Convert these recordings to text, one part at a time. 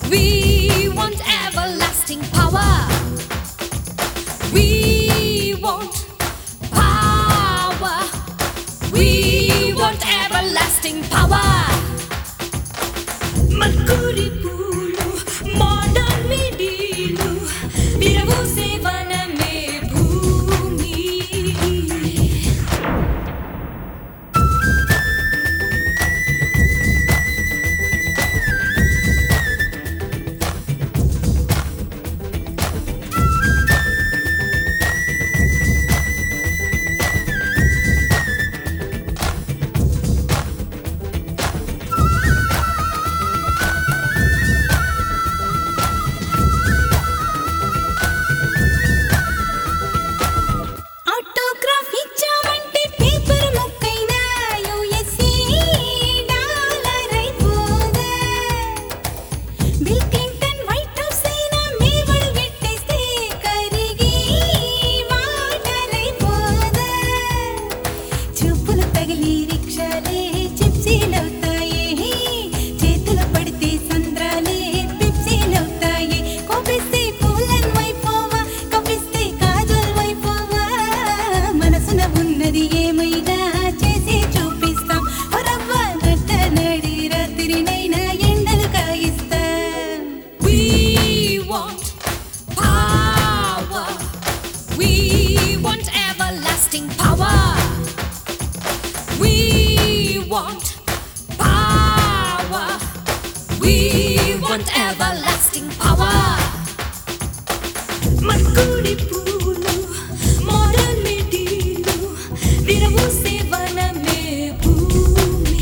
We want everlasting power. We want power. We want everlasting power. Mercury pulu, modern medilu, viravu sevaname bhumi. Everlasting power. Mercury pulu, modern medilu, viravu sevaname bhumi.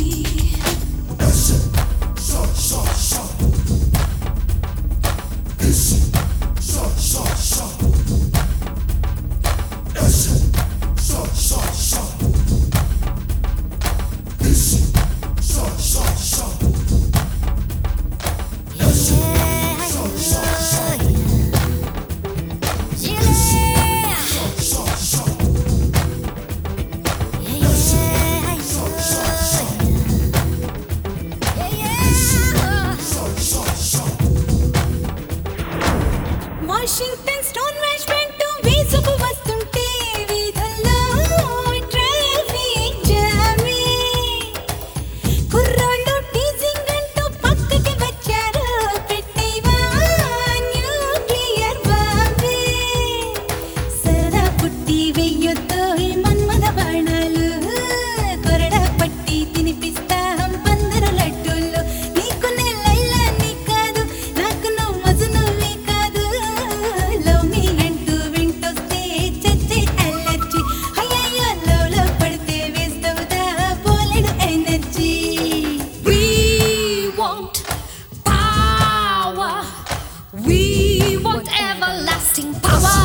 Washington stone management to వేసుకు వస్తుంటే వీధుల్లో traffic జామే కుర్రాళ్ళు teasing అంటూ పక్కకి వచ్చారు పెట్టేవా nuclear Bombay సరదా పుట్టి వెయ్యొద్దు మన్మథ బాణాలు కొరడా పట్టి తినిపిస్తాం పందరు లడ్డూలు నీకు నెలైలా నీ కాదు నాకు నువ్వు మజునువే కాదు లవ్ మీ అంటూ వింటొస్తే చచ్చే అలర్జీ అయ్యయ్యో లవ్ లో పడితే వేస్తవుదా పోలేడు energy. We want power. We want everlasting power.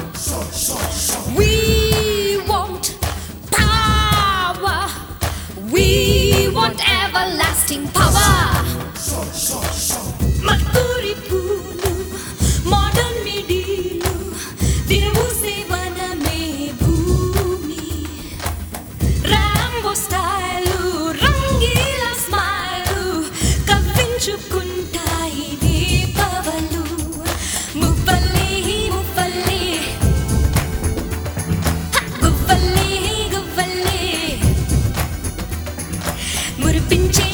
We want power. We want everlasting power. Mercury pulu, modern medilu, viravu sevaname bhumi. Rambo style, rangila smile, kavinchukuntayi deepavalu. Muppalli, muppalli, గువ్వల్లి గువ్వల్లి మురిపించే